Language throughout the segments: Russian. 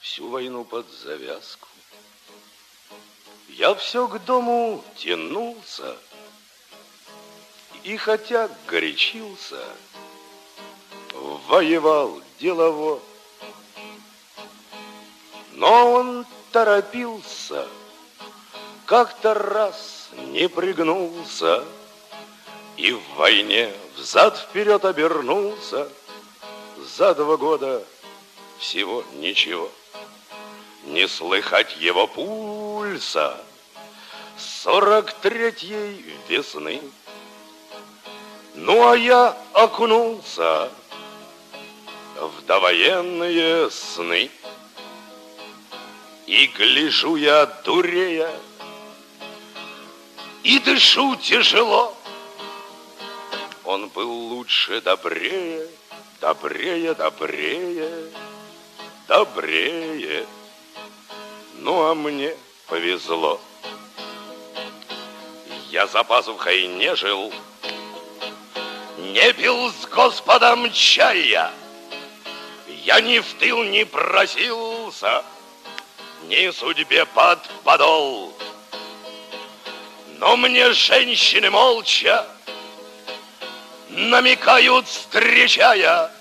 всю войну под завязку. Я все к дому тянулся, и хотя горячился, воевал делово. Но он торопился, как-то раз не пригнулся и в войне взад-вперед обернулся. За 2 года всего ничего. Не слыхать его пульса 43-й весны. Ну, а я окунулся в довоенные сны. И гляжу я, дурея, и дышу тяжело. Он был лучше, добрее, добрее, добрее, добрее. Ну, а мне повезло. Я за пазухой не жил, не пил с Господом чая. Я ни в тыл не просился, ни судьбе под подол. Но мне женщины молча намекают, встречая: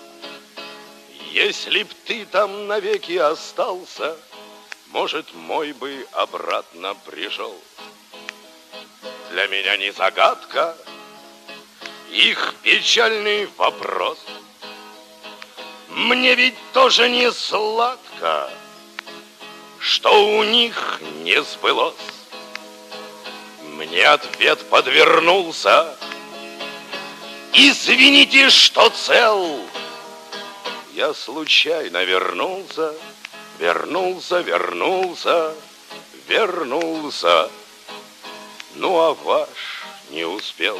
если б ты там навеки остался, может, мой бы обратно пришел. Для меня не загадка их печальный вопрос. Мне ведь тоже не сладко, что у них не сбылось. Мне ответ подвернулся: извините, что цел. Я случайно вернулся, вернулся. Ну, а ваш не успел.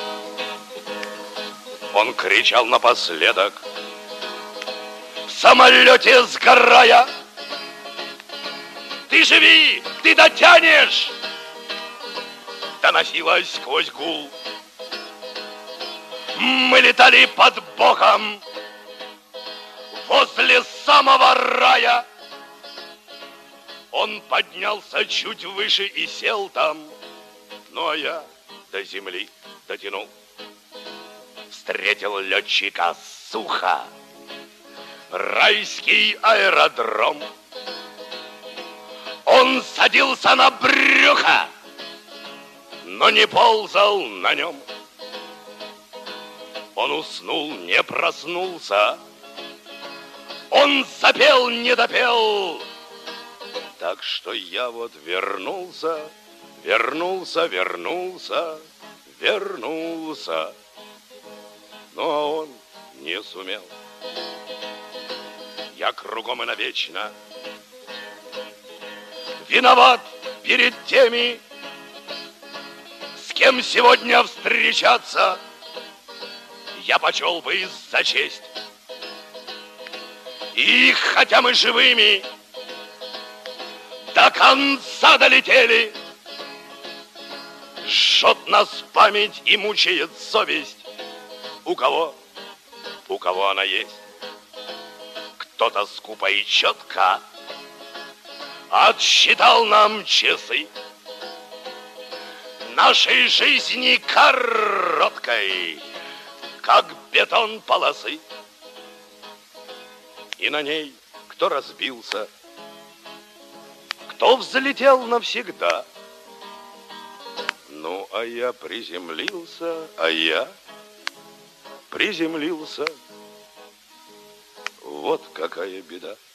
Он кричал напоследок, в самолете сгорая: ты живи, ты дотянешь! Доносилось сквозь гул. Мы летали под Богом возле самого рая. Он поднялся чуть выше и сел там. Ну, а я до земли дотянул. Встретил летчика сухо, райский аэродром. Он садился на брюхо, но не ползал на нем. Он уснул, не проснулся. Он запел, не допел. Так что я вот вернулся. Но он не сумел. Я кругом и навечно виноват перед теми, с кем сегодня встречаться я почел бы за честь. И хотя мы живыми до конца долетели, жжет нас память и мучает совесть. У кого она есть. Кто-то скупо и четко отсчитал нам часы нашей жизни короткой, как бетон полосы. И на ней кто разбился, кто взлетел навсегда. Ну, а я приземлился, Вот какая беда.